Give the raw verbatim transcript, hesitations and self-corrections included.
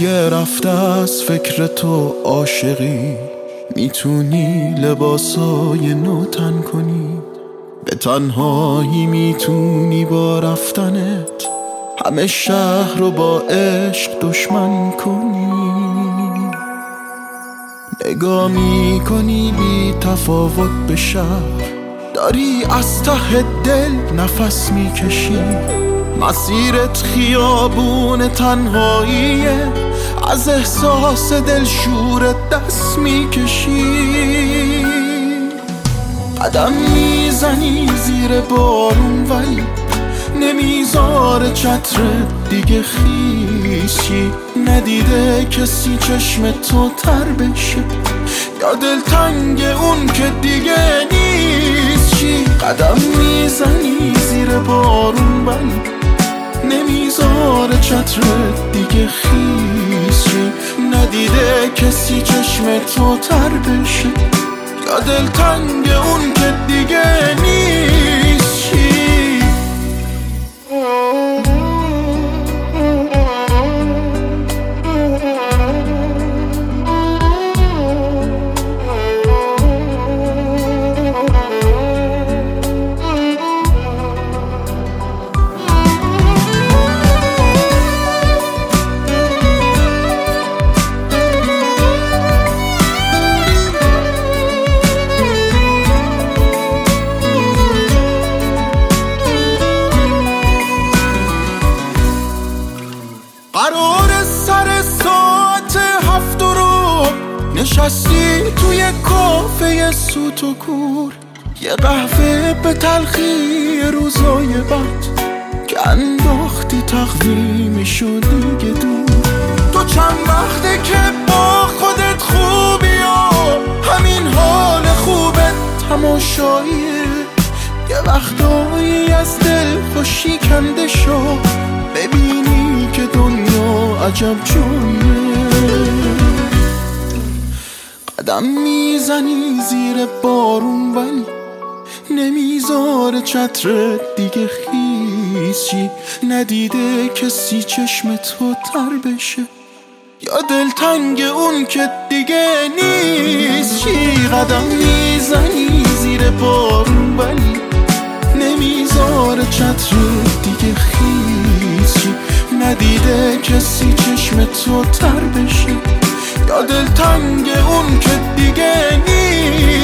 دیگه رفته از فکر تو عاشقی، میتونی لباسای نو تن کنی، به تنهایی میتونی با رفتنت همه شهر رو با عشق دشمن کنی. نگاه میکنی بی تفاوت به شهر، داری از ته دل نفس میکشی، مسیرت خیابون تنهاییه، از احساس دلشورت دست میکشی. قدم میزنی زیر بارون ولی نمیذاره چترت دیگه خیسی، ندیده کسی چشم تو تر بشه یا دلتنگ اون که دیگه نیست چی. قدم میزنی زیر بارون ولی نمیذاره چترت دیگه خیسی، ندیده کسی چشم تو تر بشه یا دلتنگ اون که دیگه نیست چی. قرار سر ساعت هفت رو نشستی توی کافه سوت و کور، یه قهوه به تلخی روزای بد که انداختی تقویم شدی که دور. تو چند وقته که با خودت خوبی و همین حال خوبت تماشاییه، یه وقتایی از دل خوشی کنده شو ببینی که دنیا عجب جاییه. قدم میزنی زیر بارون ولی نمیذاره چترت دیگه خیسی، ندیده کسی چشم تو تر بشه یا دلتنگ اون که دیگه نیست چی. قدم میزنی زیر بارون ولی نمیذاره چترت دیگه خیسی، ندیده کسی چشم تو تر بشه یا دلتنگ اون که دیگه نیست.